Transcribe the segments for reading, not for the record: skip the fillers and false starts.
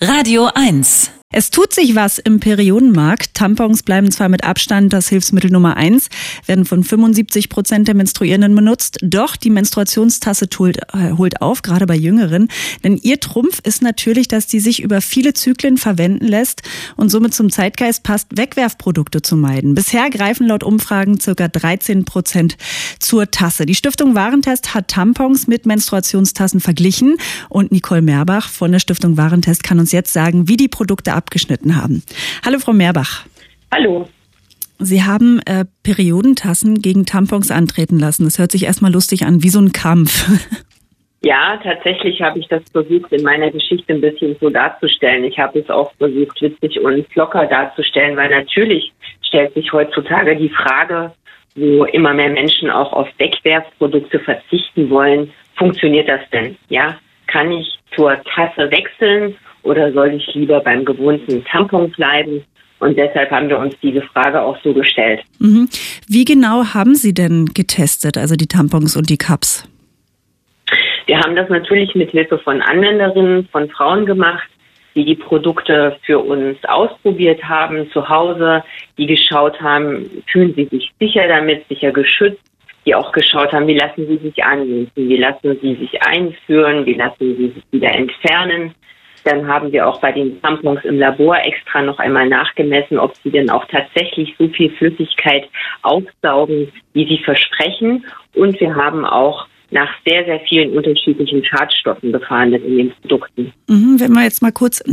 Radio 1. Es tut sich was im Periodenmarkt. Tampons bleiben zwar mit Abstand das Hilfsmittel Nummer 1, werden von 75% der Menstruierenden benutzt. Doch die Menstruationstasse holt auf, gerade bei Jüngeren. Denn ihr Trumpf ist natürlich, dass die sich über viele Zyklen verwenden lässt und somit zum Zeitgeist passt, Wegwerfprodukte zu meiden. Bisher greifen laut Umfragen ca. 13% zur Tasse. Die Stiftung Warentest hat Tampons mit Menstruationstassen verglichen und Nicole Merbach von der Stiftung Warentest kann uns jetzt sagen, wie die Produkte abgeschnitten haben. Hallo Frau Merbach. Hallo. Sie haben Periodentassen gegen Tampons antreten lassen. Das hört sich erstmal lustig an, wie so ein Kampf. Ja, tatsächlich habe ich das versucht, in meiner Geschichte ein bisschen so darzustellen. Ich habe es auch versucht, witzig und locker darzustellen, weil natürlich stellt sich heutzutage die Frage, wo immer mehr Menschen auch auf Wegwerfprodukte verzichten wollen, funktioniert das denn? Ja, kann ich zur Tasse wechseln? Oder soll ich lieber beim gewohnten Tampon bleiben? Und deshalb haben wir uns diese Frage auch so gestellt. Mhm. Wie genau haben Sie denn getestet, also die Tampons und die Cups? Wir haben das natürlich mit Hilfe von Anwenderinnen, von Frauen gemacht, die die Produkte für uns ausprobiert haben zu Hause, die geschaut haben, fühlen sie sich sicher damit, sicher geschützt, die auch geschaut haben, wie lassen sie sich anwenden, wie lassen sie sich einführen, wie lassen sie sich wieder entfernen. Dann haben wir auch bei den Tampons im Labor extra noch einmal nachgemessen, ob sie denn auch tatsächlich so viel Flüssigkeit aufsaugen, wie sie versprechen. Und wir haben auch nach sehr, sehr vielen unterschiedlichen Schadstoffen gefahndet in den Produkten. Wenn wir jetzt mal kurz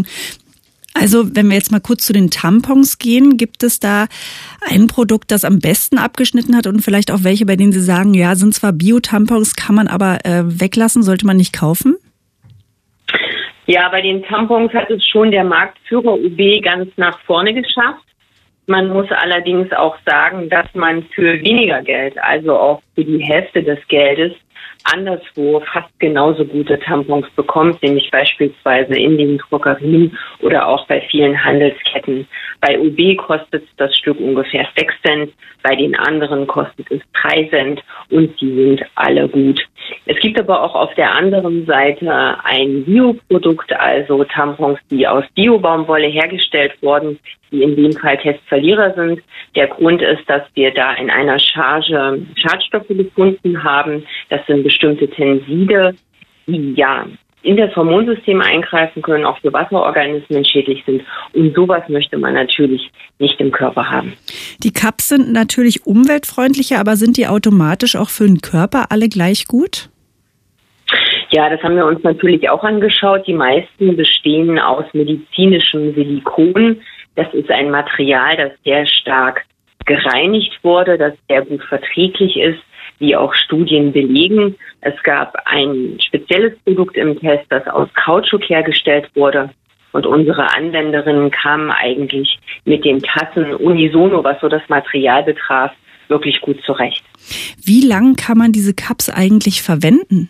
zu den Tampons gehen, gibt es da ein Produkt, das am besten abgeschnitten hat und vielleicht auch welche, bei denen Sie sagen, ja, sind zwar Bio-Tampons, kann man aber weglassen, sollte man nicht kaufen? Ja, bei den Tampons hat es schon der Marktführer UB ganz nach vorne geschafft. Man muss allerdings auch sagen, dass man für weniger Geld, also auch für die Hälfte des Geldes, anderswo fast genauso gute Tampons bekommt, nämlich beispielsweise in den Drogerien oder auch bei vielen Handelsketten. Bei UB kostet das Stück ungefähr 6 Cent, bei den anderen kostet es 3 Cent und die sind alle gut. Es gibt aber auch auf der anderen Seite ein Bioprodukt, also Tampons, die aus Bio-Baumwolle hergestellt wurden, die in dem Fall Testverlierer sind. Der Grund ist, dass wir da in einer Charge Schadstoffe gefunden haben. Das sind bestimmte Tenside, die ja in das Hormonsystem eingreifen können, auch für Wasserorganismen schädlich sind. Und sowas möchte man natürlich nicht im Körper haben. Die Cups sind natürlich umweltfreundlicher, aber sind die automatisch auch für den Körper alle gleich gut? Ja, das haben wir uns natürlich auch angeschaut. Die meisten bestehen aus medizinischem Silikon. Das ist ein Material, das sehr stark gereinigt wurde, das sehr gut verträglich ist, wie auch Studien belegen. Es gab ein spezielles Produkt im Test, das aus Kautschuk hergestellt wurde. Und unsere Anwenderinnen kamen eigentlich mit den Tassen unisono, was so das Material betraf, wirklich gut zurecht. Wie lang kann man diese Cups eigentlich verwenden?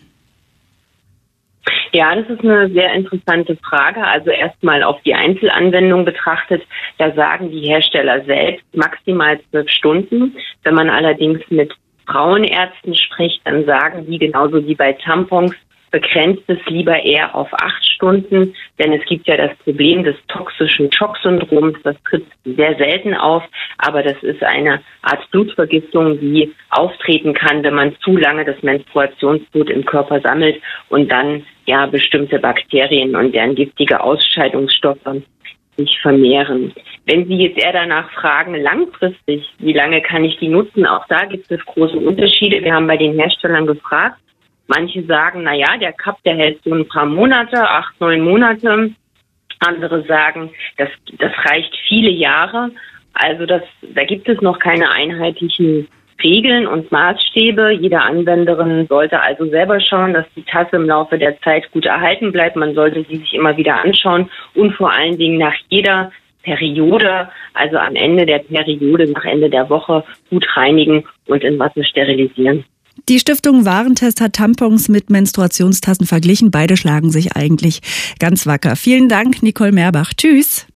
Ja, das ist eine sehr interessante Frage. Also erstmal auf die Einzelanwendung betrachtet, da sagen die Hersteller selbst maximal 12 Stunden. Wenn man allerdings mit Frauenärzten spricht, dann sagen die genauso wie bei Tampons, begrenzt es lieber eher auf 8 Stunden, denn es gibt ja das Problem des toxischen Schocksyndroms, das tritt sehr selten auf, aber das ist eine Art Blutvergiftung, die auftreten kann, wenn man zu lange das Menstruationsblut im Körper sammelt und dann ja bestimmte Bakterien und deren giftige Ausscheidungsstoffe sich vermehren. Wenn Sie jetzt eher danach fragen, langfristig, wie lange kann ich die nutzen, auch da gibt es große Unterschiede. Wir haben bei den Herstellern gefragt. Manche sagen, der Cup, der hält so ein paar Monate, 8, 9 Monate. Andere sagen, das reicht viele Jahre. Also da gibt es noch keine einheitlichen Regeln und Maßstäbe. Jede Anwenderin sollte also selber schauen, dass die Tasse im Laufe der Zeit gut erhalten bleibt. Man sollte sie sich immer wieder anschauen und vor allen Dingen nach jeder Periode, also am Ende der Periode, nach Ende der Woche, gut reinigen und in Wasser sterilisieren. Die Stiftung Warentest hat Tampons mit Menstruationstassen verglichen. Beide schlagen sich eigentlich ganz wacker. Vielen Dank, Nicole Merbach. Tschüss.